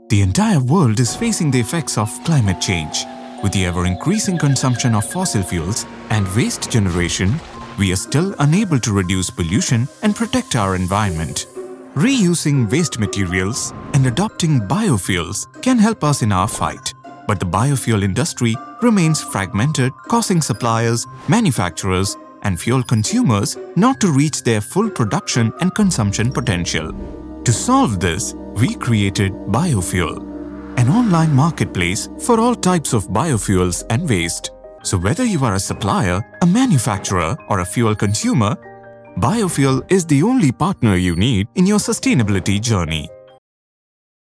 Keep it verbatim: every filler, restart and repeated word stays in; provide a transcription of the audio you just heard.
The entire world is facing the effects of climate change. With the ever-increasing consumption of fossil fuels and waste generation, we are still unable to reduce pollution and protect our environment. Reusing waste materials and adopting biofuels can help us in our fight. But the biofuel industry remains fragmented, causing suppliers, manufacturers, and fuel consumers not to reach their full production and consumption potential. To solve this, we created Biofuel, an online marketplace for all types of biofuels and waste. So whether you are a supplier, a manufacturer, or a fuel consumer, Biofuel is the only partner you need in your sustainability journey.